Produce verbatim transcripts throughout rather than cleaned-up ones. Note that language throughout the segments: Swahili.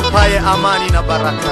utupaye amani na baraka.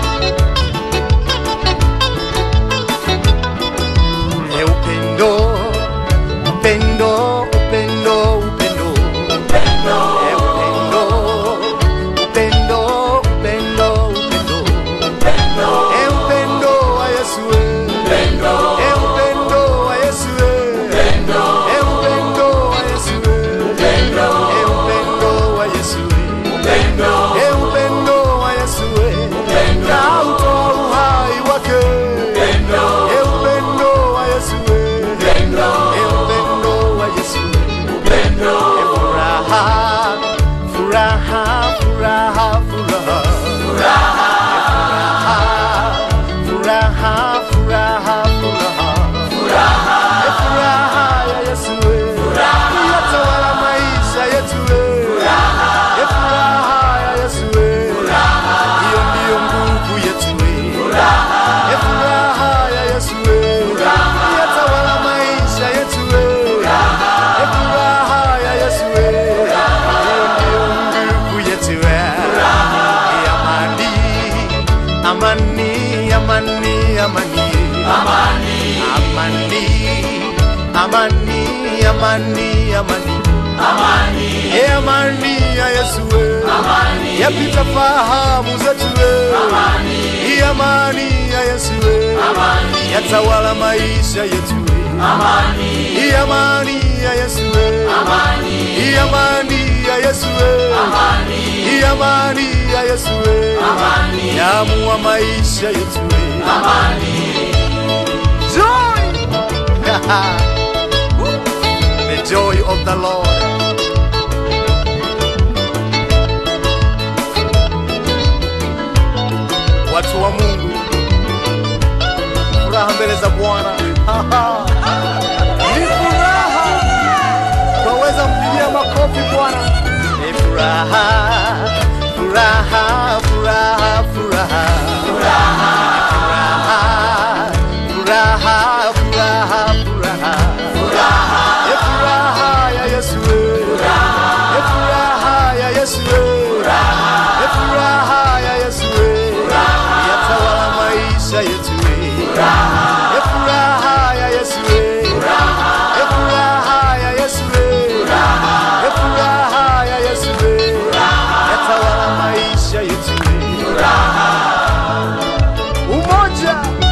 E upendo, upendo, upendo, upendo, upendo. E upendo, upendo, upendo, upendo, upendo. E upendo wa Yesu, upendo. E upendo wa Yesu, upendo. E upendo wa Yesu, upendo. E upendo wa Yesu, upendo. E upendo wa Yesu, upendo. Kautoa uhai wake, upendo. E upendo wa Yesu, upendo. E upendo wa Yesu, upendo. E furaha, furaha, furaha, furaha, furaha, furaha, furaha, furaha, furaha. E furaha ya Yesu, furaha yatawala maisha yetu, furaha. E furaha ya Yesu, furaha hiyo ndiyo nguvu yetu, furaha. E furaha ya Yesu, furaha yatawala maisha yetu, furaha. E furaha ya Yesu, furaha hiyo ndiyo nguvu yetu, furaha. Amani, amani, amani, amani, amani, amani, amani, amani, amani, amani. E amani ya Yesu, amani yapita fahamu zetu, amani. E amani ya Yesu, amani yatawala maisha yetu, amani. E amani ya Yesu, amani. E amani ya Yesu, amani. E amani ya Yesu, amani yaamua maisha yetu, amani. Joy, the joy of the Lord. Watu wa Mungu, furaha mbele za Bwana. Ni furaha, twaweza mpigia makofi Bwana. Ni furaha, furaha, furaha, furaha, furaha, furaha, furaha, furaha, furaha. E furaha ya Yesu, furaha. E furaha ya Yesu, furaha. E furaha ya Yesu, furaha yatawala maisha yetu, furaha. E furaha ya Yesu, furaha. E furaha ya Yesu, furaha. E furaha ya Yesu, furaha yatawala maisha yetu, furaha. Umoja,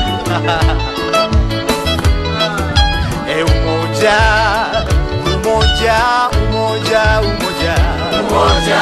e umoja, umoja, umoja, umoja, umoja,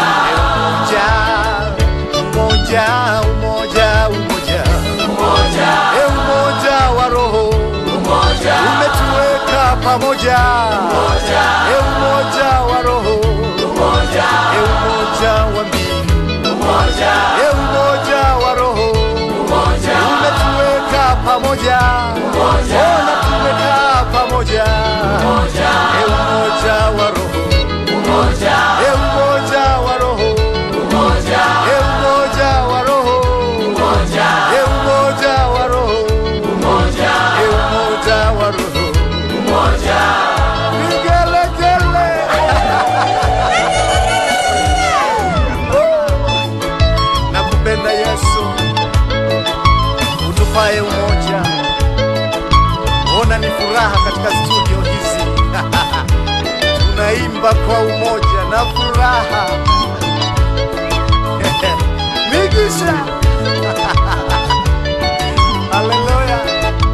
umoja, umoja, umoja, umoja. E umoja wa Roho, umoja umetuweka pamoja, umoja. E umoja wa Roho, umoja. E umoja wa mbingu, umoja. E umoja wa Roho, umoja umetuweka pamoja, umoja. Ona tumekaa pamoja, umoja. E umoja wa Roho, umoja. E umoja wa Roho, umoja. E umoja wa Roho, umoja. E umoja wa Roho, umoja. E umoja wa Roho, umoja. Vigelegele. Oh, nakupenda Yesu, utupaye umoja. Ona ni furaha katika studio hizi. Tunaimba kwa umoja na furaha. Migisha. Hallelujah.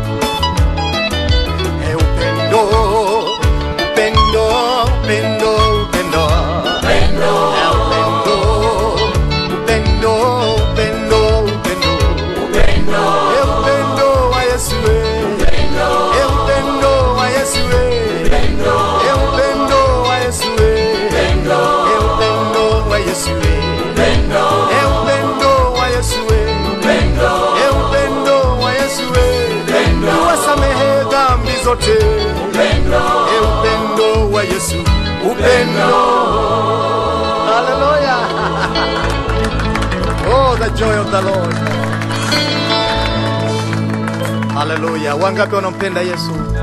E upendo, upendo, upendo, upendo, upendo. E upendo, upendo, upendo, upendo, upendo. E upendo wa Yesu, upendo. E upendo wa Yesu, upendo. E upendo wa Yesu, upendo. E upendo wa Yesu, upendo. E upendo wa Yesu, upendo. E upendo wa Yesu, upendo. Tuwasamehe dhambi zote, upendo. E upendo wa Yesu, upendo. Hallelujah. Oh, the joy of the Lord. Hallelujah. Wangapi wanampenda Yesu?